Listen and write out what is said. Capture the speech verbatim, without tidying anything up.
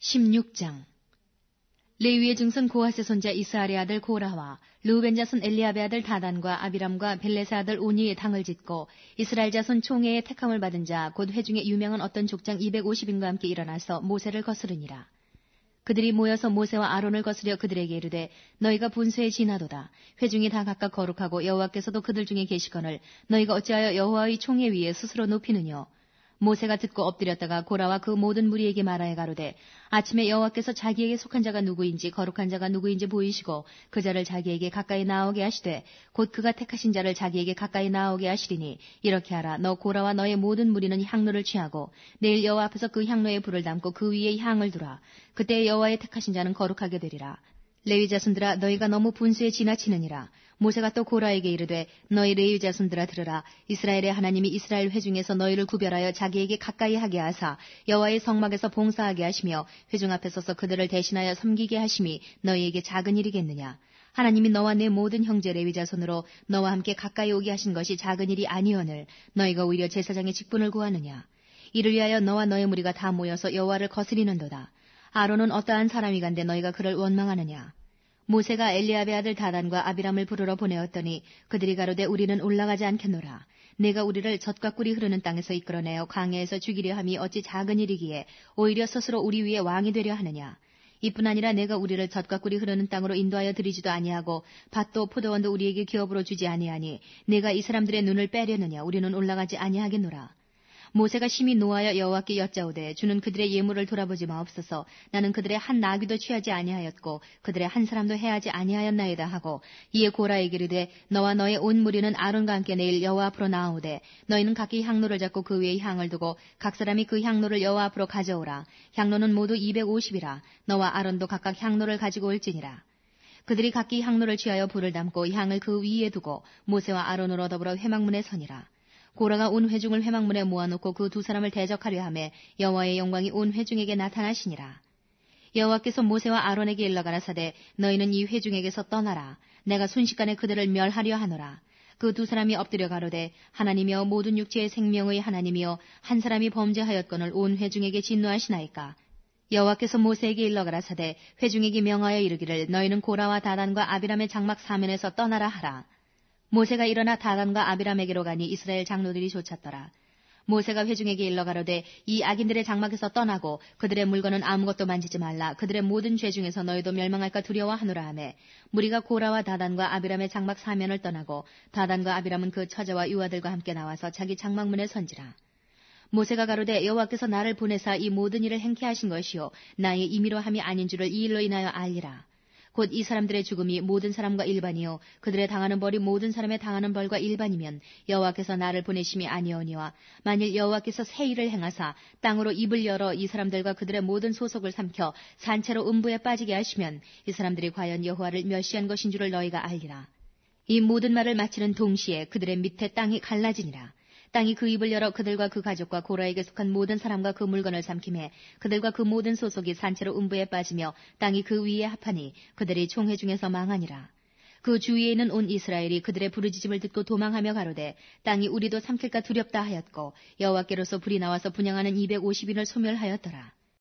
십육 장 레위의 증손 고핫의 손자 이스라엘의 아들 고라와 르우벤 자손 엘리압의 아들 다단과 아비람과 벨렛의 아들 오니의 당을 짓고 이스라엘 자손 총회의 택함을 받은 자 곧 회중에 유명한 어떤 족장 이백오십 인과 함께 일어나서 모세를 거스르니라. 그들이 모여서 모세와 아론을 거스려 그들에게 이르되 너희가 분수에 지나도다. 회중이 다 각각 거룩하고 여호와께서도 그들 중에 계시거늘 너희가 어찌하여 여호와의 총회 위에 스스로 높이느뇨. 모세가 듣고 엎드렸다가 고라와 그 모든 무리에게 말하여 가로되 아침에 여호와께서 자기에게 속한 자가 누구인지 거룩한 자가 누구인지 보이시고 그 자를 자기에게 가까이 나오게 하시되 곧 그가 택하신 자를 자기에게 가까이 나오게 하시리니 이렇게 하라. 너 고라와 너의 모든 무리는 향로를 취하고 내일 여호와 앞에서 그 향로에 불을 담고 그 위에 향을 두라. 그때 여호와의 택하신 자는 거룩하게 되리라. 레위 자손들아 너희가 너무 분수에 지나치느니라. 모세가 또 고라에게 이르되 너희 레위 자손들아 들으라. 이스라엘의 하나님이 이스라엘 회중에서 너희를 구별하여 자기에게 가까이 하게 하사 여호와의 성막에서 봉사하게 하시며 회중 앞에 서서 그들을 대신하여 섬기게 하심이 너희에게 작은 일이겠느냐. 하나님이 너와 내 모든 형제 레위 자손으로 너와 함께 가까이 오게 하신 것이 작은 일이 아니오늘 너희가 오히려 제사장의 직분을 구하느냐. 이를 위하여 너와 너의 무리가 다 모여서 여호와를 거스리는도다. 아론은 어떠한 사람이간데 너희가 그를 원망하느냐. 모세가 엘리압의 아들 다단과 아비람을 부르러 보내었더니 그들이 가로되 우리는 올라가지 않겠노라. 내가 우리를 젖과 꿀이 흐르는 땅에서 이끌어내어 광야에서 죽이려 함이 어찌 작은 일이기에 오히려 스스로 우리 위에 왕이 되려 하느냐. 이뿐 아니라 내가 우리를 젖과 꿀이 흐르는 땅으로 인도하여 드리지도 아니하고 밭도 포도원도 우리에게 기업으로 주지 아니하니 내가 이 사람들의 눈을 빼려느냐. 우리는 올라가지 아니하겠노라. 모세가 심히 노하여 여호와께 여짜오되 주는 그들의 예물을 돌아보지 마옵소서. 나는 그들의 한 나귀도 취하지 아니하였고 그들의 한 사람도 해하지 아니하였나이다 하고 이에 고라에게 이르되 너와 너의 온 무리는 아론과 함께 내일 여호와 앞으로 나아오되 너희는 각기 향로를 잡고 그 위에 향을 두고 각 사람이 그 향로를 여호와 앞으로 가져오라. 향로는 모두 이백오십이라. 너와 아론도 각각 향로를 가지고 올지니라. 그들이 각기 향로를 취하여 불을 담고 향을 그 위에 두고 모세와 아론으로 더불어 회막문에 서니라. 고라가 온 회중을 회막문에 모아놓고 그 두 사람을 대적하려 하매 여호와의 영광이 온 회중에게 나타나시니라. 여호와께서 모세와 아론에게 일러 가라사대 너희는 이 회중에게서 떠나라. 내가 순식간에 그들을 멸하려 하노라. 그 두 사람이 엎드려 가로되 하나님이여 모든 육체의 생명의 하나님이여 한 사람이 범죄하였거늘 온 회중에게 진노하시나이까. 여호와께서 모세에게 일러 가라사대 회중에게 명하여 이르기를 너희는 고라와 다단과 아비람의 장막 사면에서 떠나라 하라. 모세가 일어나 다단과 아비람에게로 가니 이스라엘 장로들이 좇았더라. 모세가 회중에게 일러 가로되 이 악인들의 장막에서 떠나고 그들의 물건은 아무것도 만지지 말라. 그들의 모든 죄 중에서 너희도 멸망할까 두려워하노라 하매 무리가 고라와 다단과 아비람의 장막 사면을 떠나고 다단과 아비람은 그 처자와 유아들과 함께 나와서 자기 장막문에 선지라. 모세가 가로되 여호와께서 나를 보내사 이 모든 일을 행케 하신 것이요 나의 임의로 함이 아닌 줄을 이 일로 인하여 알리라. 곧 이 사람들의 죽음이 모든 사람과 일반이요 그들의 당하는 벌이 모든 사람의 당하는 벌과 일반이면 여호와께서 나를 보내심이 아니오니와 만일 여호와께서 새 일을 행하사 땅으로 입을 열어 이 사람들과 그들의 모든 소속을 삼켜 산채로 음부에 빠지게 하시면 이 사람들이 과연 여호와를 멸시한 것인 줄을 너희가 알리라. 이 모든 말을 마치는 동시에 그들의 밑에 땅이 갈라지니라. 땅이 그 입을 열어 그들과 그 가족과 고라에게 속한 모든 사람과 그 물건을 삼킴해 그들과 그 모든 소속이 산채로 음부에 빠지며 땅이 그 위에 합하니 그들이 총회 중에서 망하니라. 그 주위에 있는 온 이스라엘이 그들의 부르짖음을 듣고 도망하며 가로되 땅이 우리도 삼킬까 두렵다 하였고 여호와께로서 불이 나와서 분향하는 이백오십 인을 소멸하였더라.